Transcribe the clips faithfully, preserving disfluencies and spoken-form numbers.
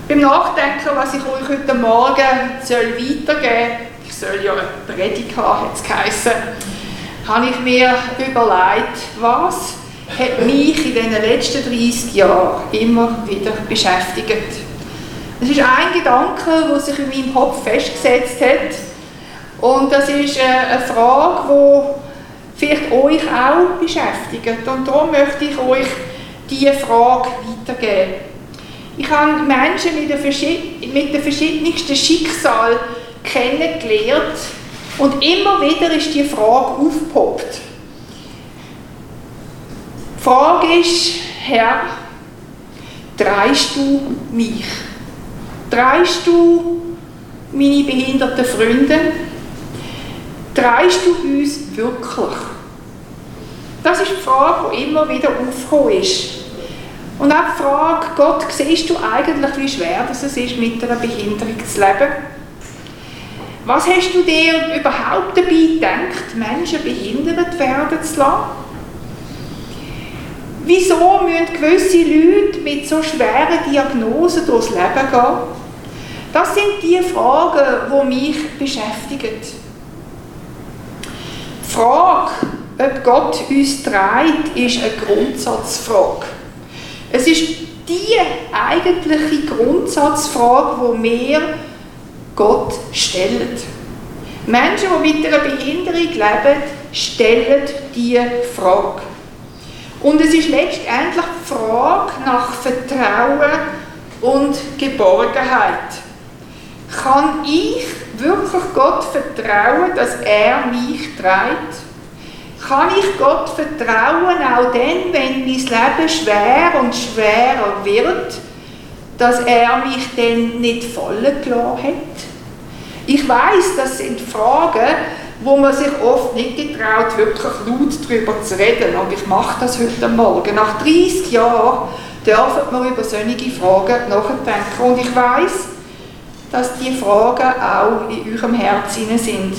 Beim Nachdenken, was ich euch heute Morgen soll weitergeben soll, ich soll ja eine Predigt haben, hat es geheissen, habe ich mir überlegt, was hat mich in den letzten dreissig Jahren immer wieder beschäftigt. Es ist ein Gedanke, der sich in meinem Kopf festgesetzt hat. Und das ist eine Frage, die vielleicht euch auch beschäftigt. Und darum möchte ich euch diese Frage weitergeben. Ich habe Menschen mit den, mit den verschiedensten Schicksalen kennengelernt und immer wieder ist die Frage aufgepoppt. Die Frage ist, Herr, trägst du mich? Trägst du meine behinderten Freunde? Trägst du uns wirklich? Das ist die Frage, die immer wieder aufgekommen ist. Und auch die Frage, Gott, siehst du eigentlich, wie schwer es ist, mit einer Behinderung zu leben? Was hast du dir überhaupt dabei gedacht, Menschen behindert werden zu lassen? Wieso müssen gewisse Leute mit so schweren Diagnosen durchs Leben gehen? Das sind die Fragen, die mich beschäftigen. Die Frage, ob Gott uns trägt, ist eine Grundsatzfrage. Es ist die eigentliche Grundsatzfrage, die wir Gott stellen. Menschen, die mit einer Behinderung leben, stellen diese Frage. Und es ist letztendlich die Frage nach Vertrauen und Geborgenheit. Kann ich wirklich Gott vertrauen, dass er mich trägt? Kann ich Gott vertrauen, auch dann, wenn mein Leben schwer und schwerer wird, dass er mich dann nicht fallen gelassen hat? Ich weiss, das sind Fragen, wo man sich oft nicht getraut, wirklich laut darüber zu reden. Aber ich mache das heute Morgen. Nach dreissig Jahren dürfen wir über solche Fragen nachdenken. Und ich weiss, dass diese Fragen auch in eurem Herzen sind.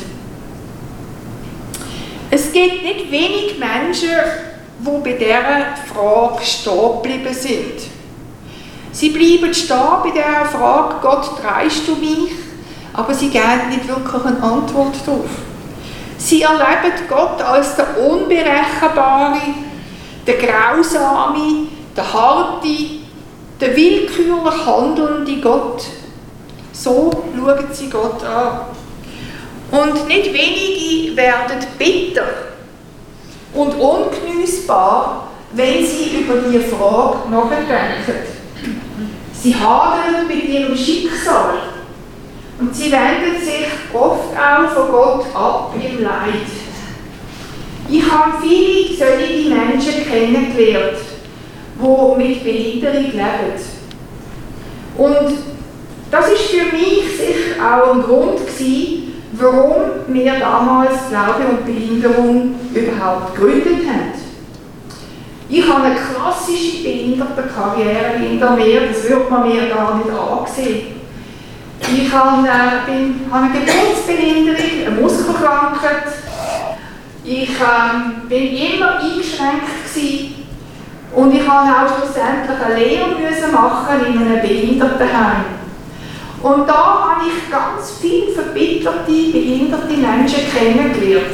Es gibt nicht wenig Menschen, die bei dieser Frage stehen geblieben sind. Sie bleiben stehen bei dieser Frage, Gott, trägst du mich? Aber sie geben nicht wirklich eine Antwort darauf. Sie erleben Gott als der Unberechenbare, der Grausame, der Harte, der willkürlich handelnde Gott. So schauen sie Gott an. Und nicht wenige werden bitter und ungenießbar, wenn sie über diese Frage nachdenken. Sie hadern mit ihrem Schicksal und sie wenden sich oft auch von Gott ab im Leid. Ich habe viele solche Menschen kennengelernt, die mit Behinderung leben. Und das war für mich sicher auch ein Grund gewesen, warum wir damals Glaube und Behinderung überhaupt gegründet haben. Ich habe eine klassische Behindertenkarriere hinter mir, das wird man mir gar nicht ansehen. Ich habe, äh, bin, habe eine Geburtsbehinderung, eine Muskelkrankheit. Ich äh, bin immer eingeschränkt gewesen. Und ich habe auch schlussendlich eine Lehre müssen machen in einem Behindertenheim. Und da habe ich ganz viele verbitterte, behinderte Menschen kennengelernt.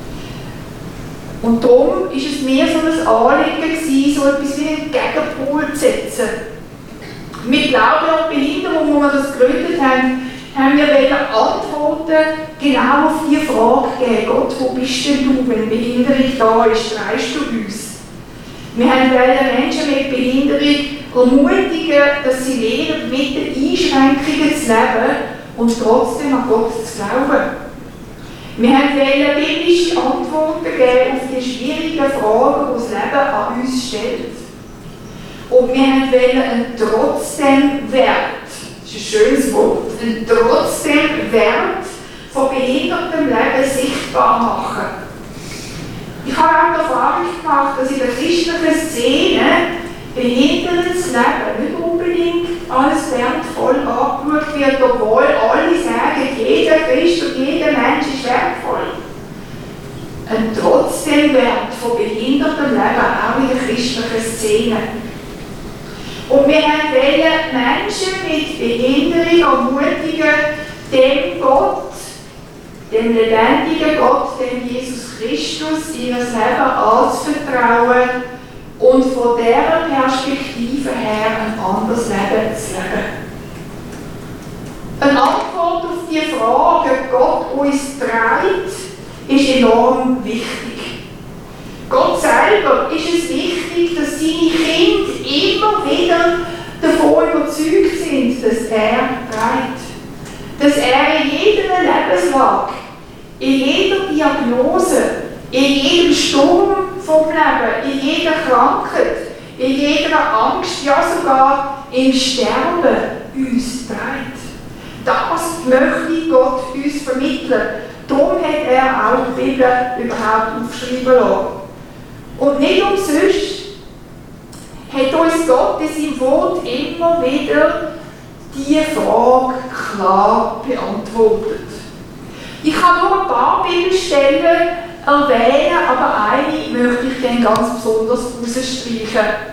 Und darum war es mir so ein Anliegen gewesen, so etwas wie einen Gegenpol zu setzen. Mit Glaube und Behinderung, wo wir das gegründet haben, haben wir Antworten genau auf diese Frage gegeben. Gott, wo bist denn du, wenn Behinderung da ist, trägst du uns? Wir wollten Menschen mit Behinderung ermutigen, dass sie lernen, mit den Einschränkungen zu leben und trotzdem an Gott zu glauben. Wir wollten biblische Antworten geben auf die schwierigen Fragen, die das Leben an uns stellt. Und wir wollten einen trotzdem Wert, das ist ein schönes Wort, einen trotzdem Wert von behindertem Leben sichtbar machen. Ich habe auch die Erfahrung gemacht, dass in der christlichen Szene behindertes Leben nicht unbedingt als wertvoll angeschaut wird, obwohl alle sagen, jeder Christ und jeder Mensch ist wertvoll. Ein trotzdem Wert von behindertem Leben auch in der christlichen Szene. Und wir wollen Menschen mit Behinderung ermutigen, dem Gott, dem lebendigen Gott, dem Jesus Christus, ihr Leben anzuvertrauen und von dieser Perspektive her ein anderes Leben zu leben. Eine Antwort auf die Frage, ob Gott uns trägt, ist enorm wichtig. Gott selber ist es wichtig, dass seine Kinder immer wieder davon überzeugt sind, dass er trägt. Dass er in jeder Lebenslage, in jeder Diagnose, in jedem Sturm vom Leben, in jeder Krankheit, in jeder Angst, ja sogar im Sterben uns trägt. Das möchte Gott uns vermitteln. Darum hat er auch die Bibel überhaupt aufschreiben lassen. Und nicht umsonst hat uns Gott in seinem Wort immer wieder diese Frage klar beantwortet. Ich kann nur ein paar Bibelstellen erwähnen, aber eine möchte ich dann ganz besonders herausstreichen.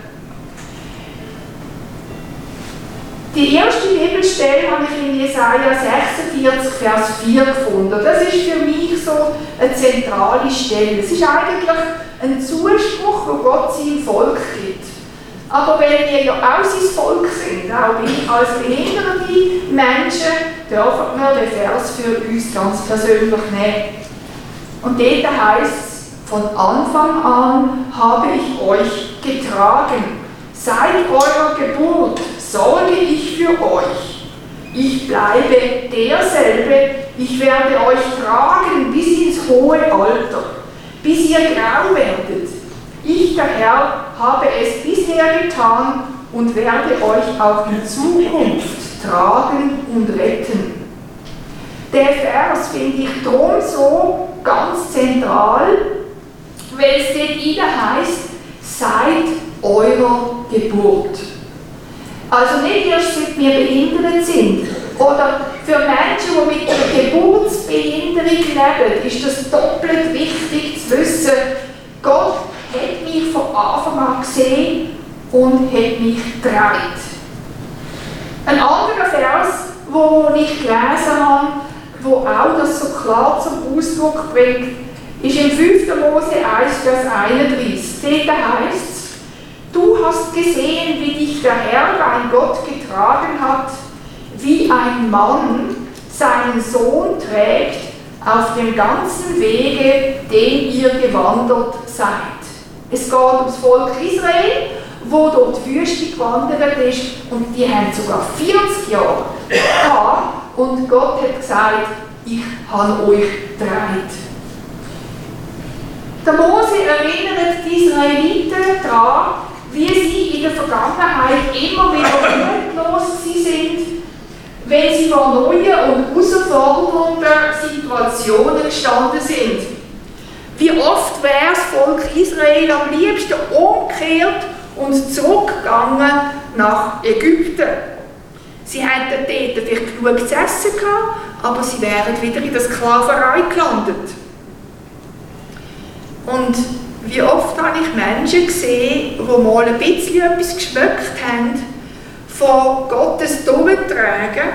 Die erste Bibelstelle habe ich in Jesaja sechsundvierzig, Vers vier gefunden. Das ist für mich so eine zentrale Stelle. Es ist eigentlich ein Zuspruch, den Gott seinem Volk gibt. Aber weil wir ja auch sein Volk sind, auch wir als behinderte Menschen, dürfen wir den Vers für uns ganz persönlich nehmen. Und dort heißt es, von Anfang an habe ich euch getragen. Seit eurer Geburt sorge ich für euch. Ich bleibe derselbe, ich werde euch tragen bis ins hohe Alter, bis ihr grau werdet. Ich, der Herr, habe es bisher getan und werde euch auch in Zukunft tragen und retten. Der Vers finde ich darum so ganz zentral, weil es dort wieder heißt, seit eurer Geburt. Also nicht erst seit wir behindert sind. Oder für Menschen, die mit einer Geburtsbehinderung leben, ist das doppelt wichtig zu wissen, Gott hat mich von Anfang an gesehen und hat mich getragen. Ein anderer Vers, den ich gelesen habe, der auch das so klar zum Ausdruck bringt, ist im fünften Mose eins, Vers einunddreißig. Dort heißt es, du hast gesehen, wie dich der Herr, dein Gott, getragen hat, wie ein Mann seinen Sohn trägt auf dem ganzen Wege, den ihr gewandert seid. Es geht ums Volk Israel, wo dort die Wüste gewandert ist, und die haben sogar vierzig Jahre gehabt, und Gott hat gesagt, ich habe euch getragen. Der Mose erinnert die Israeliten daran, wie sie in der Vergangenheit immer wieder mutlos sind, wenn sie vor neuen und herausfordernden Situationen gestanden sind. Wie oft wäre das Volk Israel am liebsten umgekehrt und zurückgegangen nach Ägypten. Sie hätten dort vielleicht genug zu essen gehabt, aber sie wären wieder in der Sklaverei gelandet. Und wie oft habe ich Menschen gesehen, die mal ein bisschen etwas geschmeckt haben von Gottes Durchtragen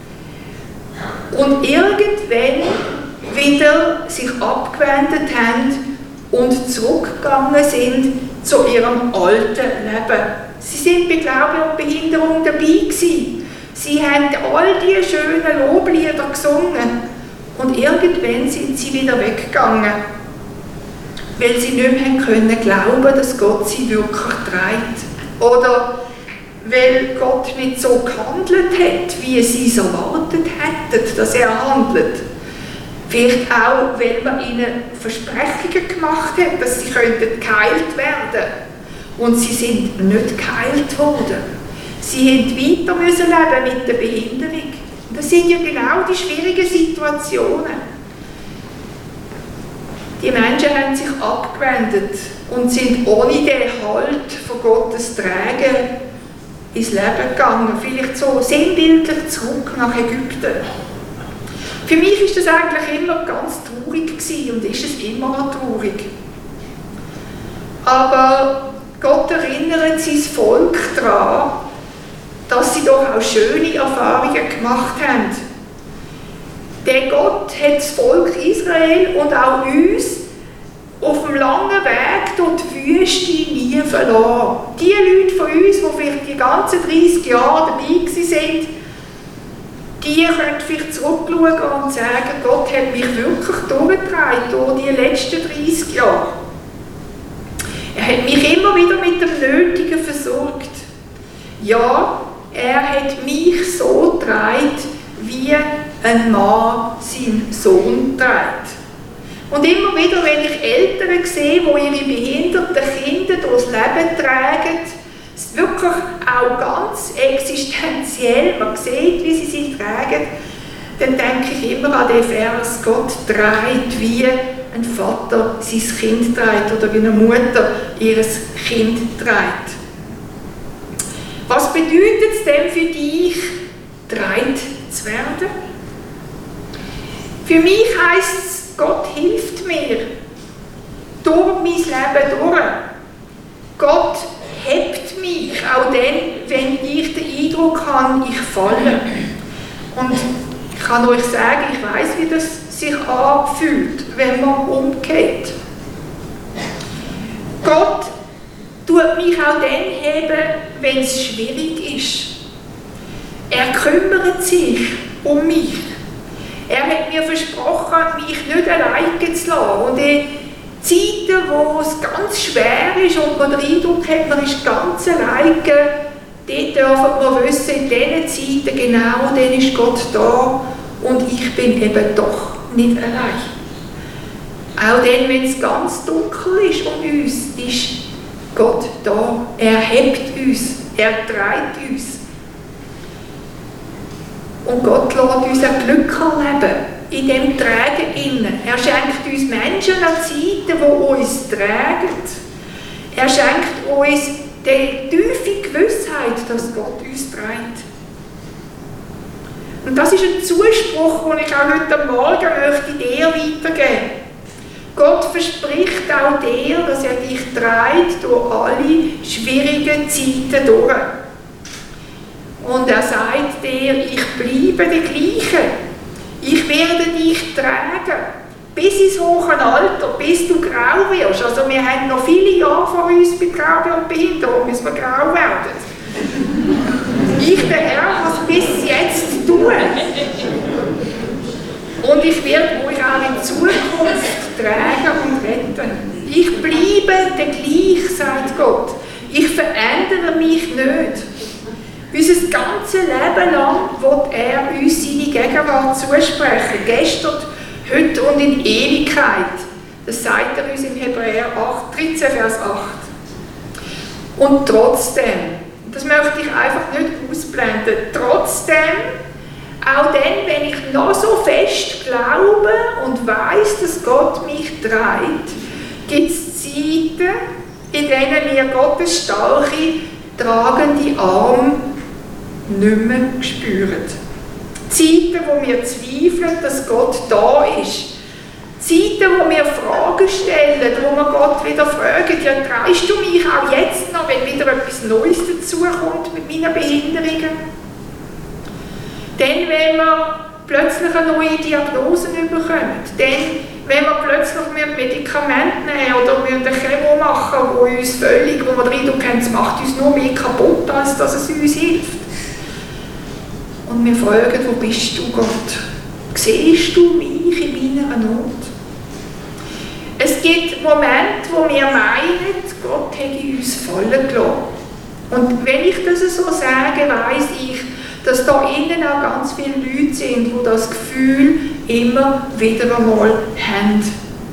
und irgendwann wieder sich abgewendet haben und zurückgegangen sind zu ihrem alten Leben. Sie sind bei Glaube und Behinderung dabei gewesen. Sie haben all diese schönen Loblieder gesungen und irgendwann sind sie wieder weggegangen, weil sie nicht mehr können glauben, dass Gott sie wirklich trägt. Oder weil Gott nicht so gehandelt hat, wie sie es erwartet hätten, dass er handelt. Vielleicht auch, weil man ihnen Versprechungen gemacht hat, dass sie könnten geheilt werden. Und sie sind nicht geheilt worden. Sie mussten weiter müssen leben mit der Behinderung. Das sind ja genau die schwierigen Situationen. Die Menschen haben sich abgewendet und sind ohne den Halt von Gottes Tragen ins Leben gegangen. Vielleicht so sinnbildlich zurück nach Ägypten. Für mich war das eigentlich immer ganz traurig gewesen und ist es immer noch traurig. Aber Gott erinnert sein Volk daran, dass sie doch auch schöne Erfahrungen gemacht haben. Der Gott hat das Volk Israel und auch uns auf dem langen Weg durch die Wüste nie verloren. Die Leute von uns, die vielleicht die ganzen dreißig Jahre dabei waren, die können vielleicht zurückschauen und sagen, Gott hat mich wirklich durchgetragen durch die letzten dreißig Jahre. Er hat mich immer wieder mit dem Nötigen versorgt. Ja, er hat mich so getragen, wie ein Mann seinen Sohn trägt. Und immer wieder, wenn ich Eltern sehe, die ihre behinderten Kinder durchs Leben tragen, ist wirklich auch ganz existenziell, man sieht, wie sie sie tragen, dann denke ich immer an den Vers, Gott trägt, wie ein Vater sein Kind trägt oder wie eine Mutter ihr Kind trägt. Was bedeutet es denn für dich, getragen zu werden? Für mich heisst es, Gott hilft mir durch mein Leben durch. Gott hebt mich, auch dann, wenn ich den Eindruck habe, ich falle. Und ich kann euch sagen, ich weiss, wie das sich anfühlt, wenn man umgeht. Gott tut mich auch dann heben, wenn es schwierig ist. Er kümmert sich um mich. Er hat mir versprochen, mich nicht alleine zu lassen. Und in Zeiten, wo es ganz schwer ist und man den Eindruck hat, man ist ganz alleine, dort dürfen wir wissen, in diesen Zeiten genau, dann ist Gott da und ich bin eben doch nicht allein. Auch dann, wenn es ganz dunkel ist um uns, ist Gott da. Er hebt uns, er trägt uns. Und Gott lässt uns ein Glück erleben, in dem Tragen innen. Er schenkt uns Menschen an Zeiten, die uns tragen. Er schenkt uns die tiefe Gewissheit, dass Gott uns trägt. Und das ist ein Zuspruch, den ich auch heute Morgen möchte dir weitergeben. Gott verspricht auch dir, dass er dich trägt durch alle schwierigen Zeiten durch. Und er sagt dir, ich bleibe der Gleiche. Ich werde dich tragen, bis ins hohe Alter, bis du grau wirst. Also wir haben noch viele Jahre vor uns bei Glaube und Behinderung, bis wir grau werden. Ich, der Herr, was bis jetzt tun. Und ich werde euch auch in Zukunft tragen und retten. Ich bleibe der Gleiche, sagt Gott. Ich verändere mich nicht. Unser ganzes Leben lang wird er uns seine Gegenwart zusprechen. Gestern, heute und in Ewigkeit. Das sagt er uns in Hebräer acht, dreizehn, Vers acht. Und trotzdem, das möchte ich einfach nicht ausblenden, trotzdem, auch dann, wenn ich noch so fest glaube und weiss, dass Gott mich trägt, gibt es Zeiten, in denen wir Gottes starke, tragende Arme nicht mehr spüren. Zeiten, wo wir zweifeln, dass Gott da ist. Zeiten, wo wir Fragen stellen, wo wir Gott wieder fragen, ja, trägst du mich auch jetzt noch, wenn wieder etwas Neues dazukommt mit meinen Behinderungen? Dann, wenn wir plötzlich eine neue Diagnose bekommen, dann, wenn wir plötzlich Medikamente nehmen oder eine Chemo machen, wo uns völlig, wo wir den Eindruck haben, es macht uns nur mehr kaputt, als dass es uns hilft. Und wir fragen, wo bist du, Gott? Siehst du mich in meiner Not? Es gibt Momente, wo wir meinen, Gott hätte uns fallen gelassen. Und wenn ich das so sage, weiss ich, dass da innen auch ganz viele Leute sind, die das Gefühl immer wieder einmal haben.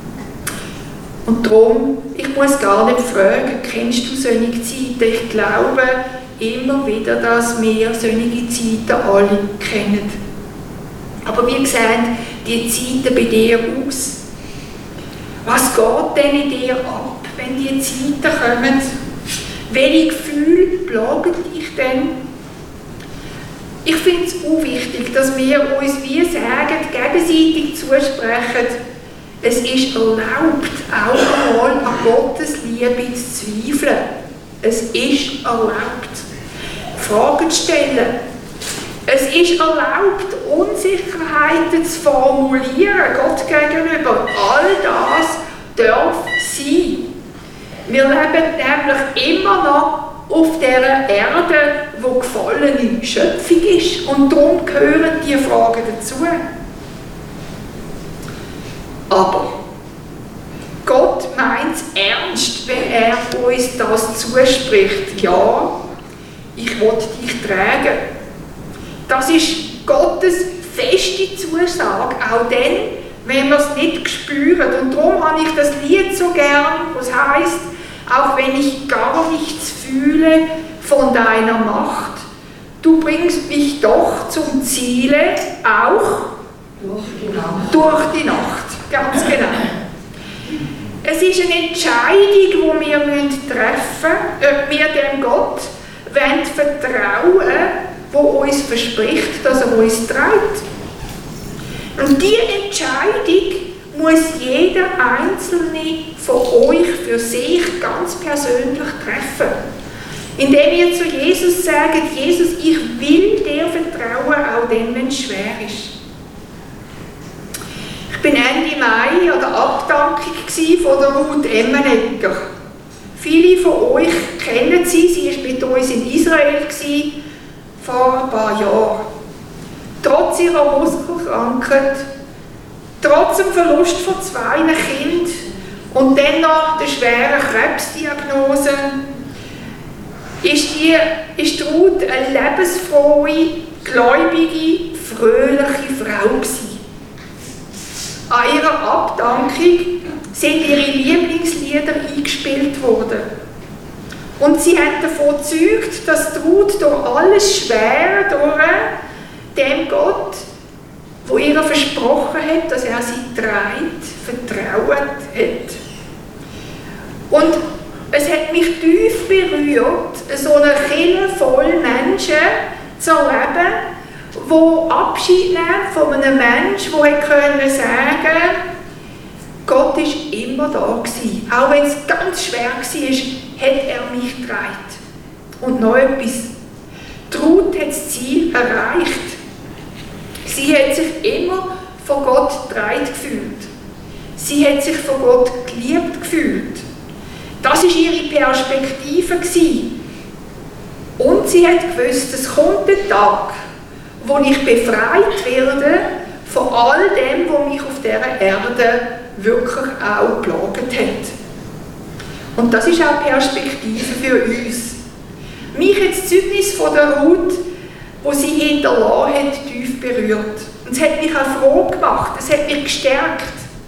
Und darum, ich muss gar nicht fragen, kennst du solche Zeiten? Ich glaube immer wieder, dass wir solche Zeiten alle kennen. Aber wie sehen die Zeiten bei dir aus? Was geht denn in dir ab, wenn die Zeiten kommen? Welche Gefühle plagen dich denn? Ich finde es auch wichtig, dass wir uns wie sagen, gegenseitig zusprechen, es ist erlaubt, auch einmal an Gottes Liebe zu zweifeln. Es ist erlaubt. Fragen zu stellen. Es ist erlaubt, Unsicherheiten zu formulieren, Gott gegenüber. All das darf sein. Wir leben nämlich immer noch auf dieser Erde, wo gefallene Schöpfung ist. Und darum gehören diese Fragen dazu. Aber Gott meint es ernst, wenn er uns das zuspricht. Ja, ich will dich tragen. Das ist Gottes feste Zusage, auch dann, wenn wir es nicht spüren. Und darum habe ich das Lied so gern, was heisst, auch wenn ich gar nichts fühle von deiner Macht, du bringst mich doch zum Ziele, auch durch die Nacht. Durch die Nacht, ganz genau. Es ist eine Entscheidung, die wir treffen müssen, ob wir dem Gott wollen vertrauen, der uns verspricht, dass er uns trägt. Und diese Entscheidung muss jeder Einzelne von euch für sich ganz persönlich treffen. Indem ihr zu Jesus sagt, Jesus, ich will dir vertrauen, auch dann, wenn es schwer ist. Ich war Ende Mai an der Abdankung von der Ruth Emmenegger. Viele von euch kennen sie, sie war mit uns in Israel vor ein paar Jahren. Trotz ihrer Muskelkrankheit, trotz dem Verlust von zwei Kindern und dann noch der schweren Krebsdiagnose, ist, die, ist Ruth eine lebensfrohe, gläubige, fröhliche Frau gewesen. An ihrer Abdankung sind ihre Lieblingslieder eingespielt worden. Und sie hat davon gezeugt, dass Ruth durch alles Schwere, durch dem Gott, wo ihr versprochen hat, dass er sie trägt, vertraut hat. Und es hat mich tief berührt, so eine Kirche voll Menschen zu erleben, die Abschied nehmen von einem Menschen, der können sagen, Gott war immer da gewesen. Auch wenn es ganz schwer war, hat er mich getragen. Und noch etwas. Die Ruth hat das Ziel erreicht. Sie hat sich immer von Gott getragen gefühlt. Sie hat sich von Gott geliebt gefühlt. Das war ihre Perspektive gewesen. Und sie hat gewusst, es kommt der Tag, wo ich befreit werde von all dem, was mich auf dieser Erde wirklich auch gelagert hat. Und das ist auch Perspektive für uns. Mich hat das Zeugnis von der Ruth, das sie hinterlassen hat, tief berührt. Und es hat mich auch froh gemacht, es hat mich gestärkt.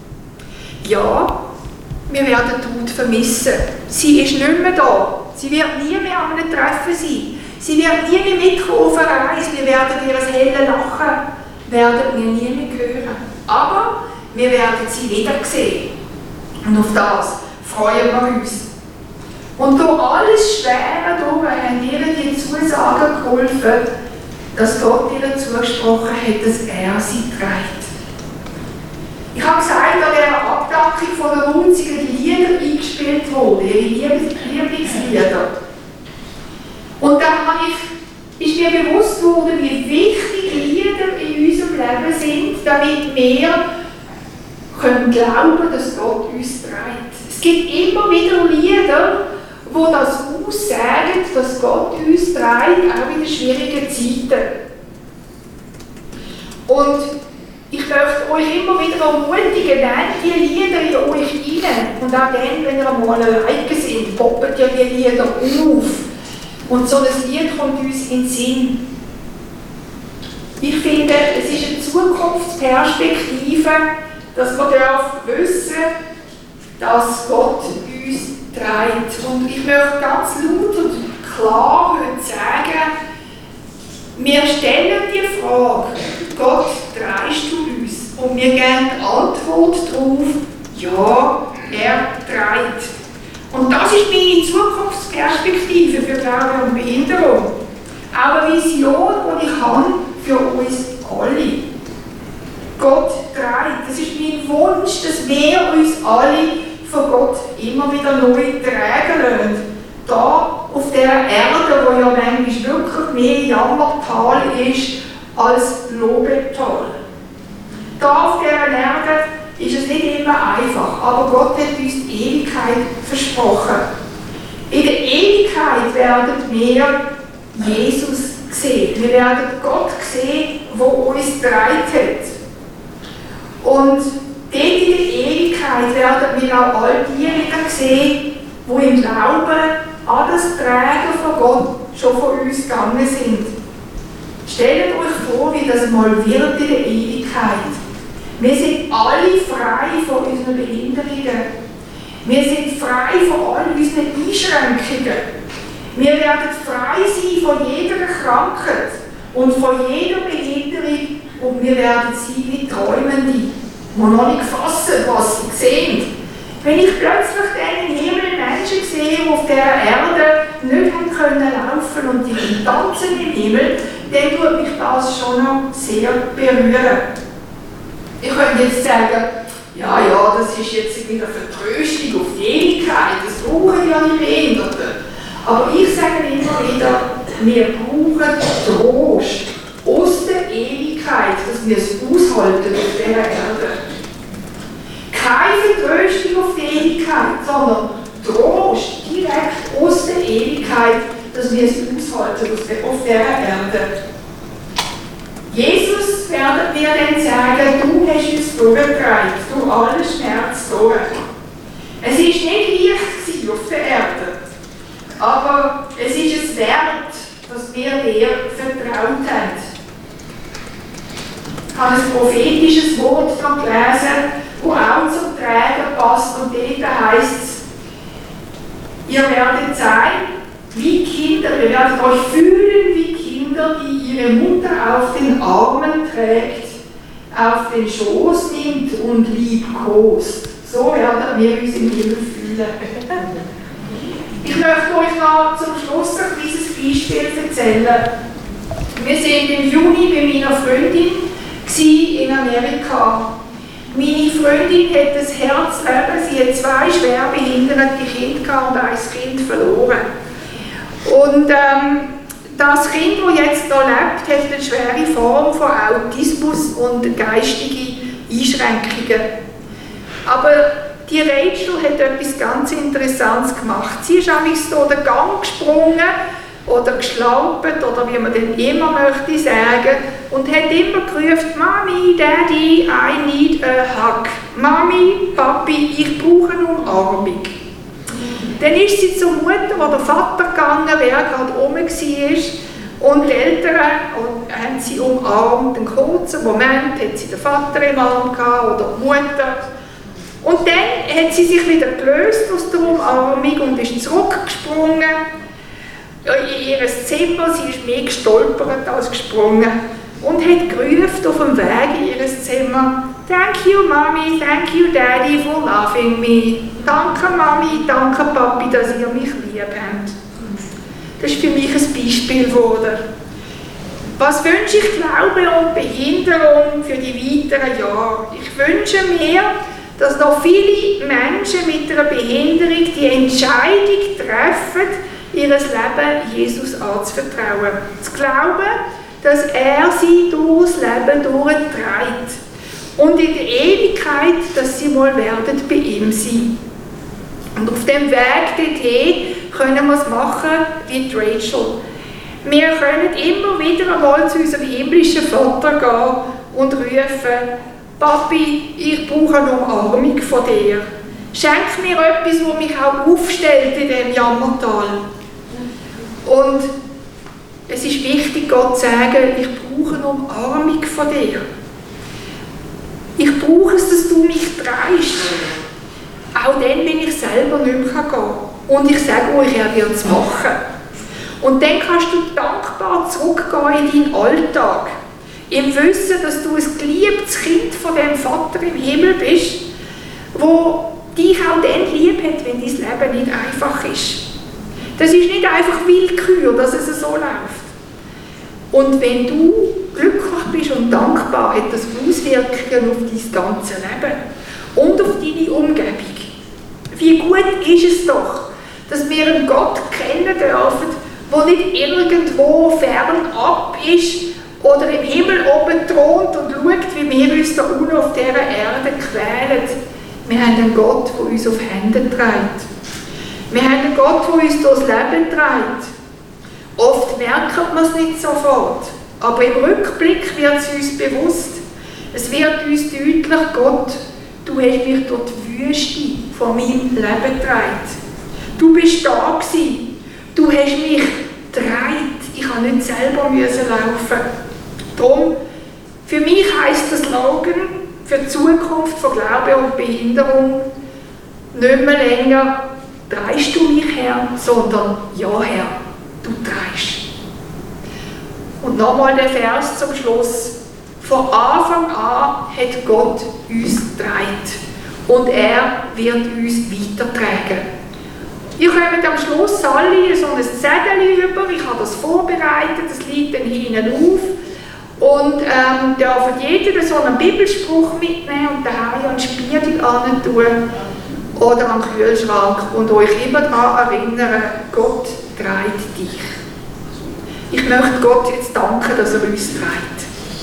Ja, wir werden Ruth vermissen. Sie ist nicht mehr da. Sie wird nie mehr an einem Treffen sein. Sie wird nie mehr mitkommen auf eine Reise. Wir werden ihr ein helles Lachen werden wir nie mehr hören. Aber wir werden sie wieder sehen. Und auf das freuen wir uns. Und durch alles Schwere durch haben ihr die Zusagen geholfen, dass Gott ihr zugesprochen hat, dass er sie trägt. Ich habe gesagt, an dieser Abdankung von der Ruth sind die Lieder eingespielt worden, ihre Lieblingslieder. Und dann ich, ist mir bewusst worden, wie wichtig Lieder in unserem Leben sind, damit wir können glauben, dass Gott uns trägt. Es gibt immer wieder Lieder, die das aussagen, dass Gott uns trägt, auch in den schwierigen Zeiten. Und ich möchte euch immer wieder ermutigen, nehmt die Lieder in euch hinein. Und auch dann, wenn ihr einmal alleine sind, poppen ja die Lieder auf. Und so ein Lied kommt uns in den Sinn. Ich finde, es ist eine Zukunftsperspektive, dass wir wissen dürfen, dass Gott uns trägt. Und ich möchte ganz laut und klar heute sagen, wir stellen die Frage, Gott, trägst du uns? Und wir geben die Antwort darauf, ja, er trägt. Und das ist meine Zukunftsperspektive für Glaube und Behinderung. Auch eine Vision, die ich habe für uns alle. Gott trägt. Das ist mein Wunsch, dass wir uns alle von Gott immer wieder neu tragen lassen. Da auf dieser Erde, die ja manchmal wirklich plötzlich mehr Jammertal ist als Lobetal. Da auf dieser Erde ist es nicht immer einfach, aber Gott hat uns die Ewigkeit versprochen. In der Ewigkeit werden wir Jesus sehen. Wir werden Gott sehen, der uns getragen hat. Und dort in der Ewigkeit werden wir auch all die wieder sehen, die im Glauben an das Tragen von Gott schon von uns gegangen sind. Stellt euch vor, wie das mal wird in der Ewigkeit. Wir sind alle frei von unseren Behinderungen. Wir sind frei von all unseren Einschränkungen. Wir werden frei sein von jeder Krankheit und von jeder Behinderung und wir werden sein wie Träumende, die noch nicht fassen, was sie sehen. Wenn ich plötzlich den Himmel Menschen sehe, die auf dieser Erde nicht haben können laufen und die tanzen im Himmel, dann tut mich das schon noch sehr berühren. Ich könnte jetzt sagen, ja, ja, das ist jetzt wieder Vertröstung auf die Ewigkeit, das brauchen ja die Behinderten. Aber ich sage immer wieder, wir brauchen Trost aus der Ewigkeit, dass wir es aushalten auf dieser Erde. Keine Vertröstung auf die Ewigkeit, sondern Trost direkt aus der Ewigkeit, dass wir es aushalten auf dieser Erde. Jesus werden wir dann sagen, du hast uns durchgetragen, durch alle Schmerz durch. Es war nicht leicht auf der Erde, aber es ist es wert, dass wir dir vertraut haben. Ich habe ein prophetisches Wort gelesen, das auch zum Tragen passt, und dort heisst es, ihr werdet sein wie Kinder, ihr werdet euch fühlen wie Kinder, die ihre Mutter auf den Armen trägt, auf den Schoß nimmt und liebkost. So werden wir uns im Himmel fühlen. Ich möchte euch noch zum Schluss ein kleines Beispiel erzählen. Wir waren im Juni bei meiner Freundin in Amerika. Meine Freundin hat das Herzleben, sie hat zwei schwerbehinderte Kinder und ein Kind verloren. Und ähm, das Kind, das jetzt hier lebt, hat eine schwere Form von Autismus und geistige Einschränkungen. Aber die Rachel hat etwas ganz Interessantes gemacht. Sie ist nämlich so den Gang gesprungen oder geschlampert oder wie man denn immer möchte sagen und hat immer gerufen, Mami, Daddy, I need a hug. Mami, Papi, ich brauche eine Umarmung. Dann ist sie zur Mutter oder Vater gegangen, wer gerade oben war. Und die Eltern haben sie umarmt. Einen kurzen Moment hat sie den Vater im Arm gehabt oder die Mutter. Und dann hat sie sich wieder gelöst aus der Umarmung und ist zurückgesprungen in ihr Zimmer. Sie ist mehr gestolpert als gesprungen und hat gerufen auf dem Weg in ihr Zimmer: Thank you, Mami, thank you, Daddy, for loving me. Danke, Mami, danke, Papi, dass ihr mich lieb habt. Das ist für mich ein Beispiel geworden. Was wünsche ich Glaube und Behinderung für die weiteren Jahre? Ich wünsche mir, dass noch viele Menschen mit einer Behinderung die Entscheidung treffen, ihr Leben Jesus anzuvertrauen. Zu glauben, dass er sie durchs Leben durchträgt. Und in der Ewigkeit, dass sie mal werden bei ihm sein. Und auf dem Weg dorthin können wir es machen wie die Rachel. Wir können immer wieder einmal zu unserem himmlischen Vater gehen und rufen: Papi, ich brauche eine Umarmung von dir. Schenk mir etwas, das mich auch aufstellt in diesem Jammertal. Und es ist wichtig, Gott zu sagen, ich brauche eine Umarmung von dir. Ich brauche es, dass du mich trägst. Auch dann, wenn ich selber nicht mehr gehen kann. Und ich sage euch, er wird es machen. Und dann kannst du dankbar zurückgehen in deinen Alltag. Im Wissen, dass du ein geliebtes Kind von dem Vater im Himmel bist, wo dich auch dann lieb hat, wenn dein Leben nicht einfach ist. Das ist nicht einfach Willkür, dass es so läuft. Und wenn du glücklich bist und dankbar, hat das Auswirkungen auf dein ganzes Leben und auf deine Umgebung. Wie gut ist es doch, dass wir einen Gott kennen dürfen, wo nicht irgendwo fernab ist oder im Himmel oben thront und schaut, wie wir uns da unten auf dieser Erde quälen. Wir haben einen Gott, der uns auf Hände trägt. Wir haben einen Gott, der uns durchs Leben trägt. Oft merkt man es nicht sofort, aber im Rückblick wird es uns bewusst. Es wird uns deutlich, Gott, du hast mich durch die Wüste von meinem Leben getragen. Du bist da gewesen. Du hast mich getragen. Ich musste nicht selber müssen laufen. Darum, für mich heisst das Slogan für die Zukunft von Glaube und Behinderung nicht mehr länger «Trägst du mich, Herr?», sondern «Ja, Herr, du trägst». Und nochmal der Vers zum Schluss. Von Anfang an hat Gott uns getragen und er wird uns weitertragen. Ihr kommt am Schluss alle so ein Zettel über, ich habe das vorbereitet, das liegt dann hinten auf. Und ähm, dürft jeder so einen Bibelspruch mitnehmen und daheim an den Spiegel tun oder am Kühlschrank und euch immer daran erinnern, Gott trägt dich. Ich möchte Gott jetzt danken, dass er uns trägt.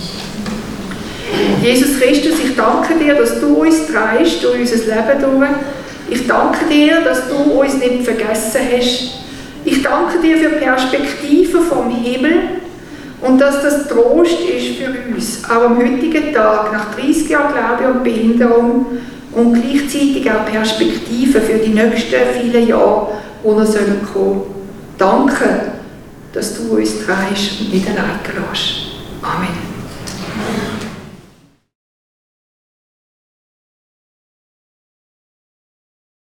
Jesus Christus, ich danke dir, dass du uns trägst durch unser Leben durch. Ich danke dir, dass du uns nicht vergessen hast. Ich danke dir für Perspektiven vom Himmel und dass das Trost ist für uns, auch am heutigen Tag, nach dreissig Jahren Glaube und Behinderung und gleichzeitig auch Perspektiven für die nächsten vielen Jahre, die noch kommen sollen. Danke, dass du uns trägst und nicht allein lässt. Amen.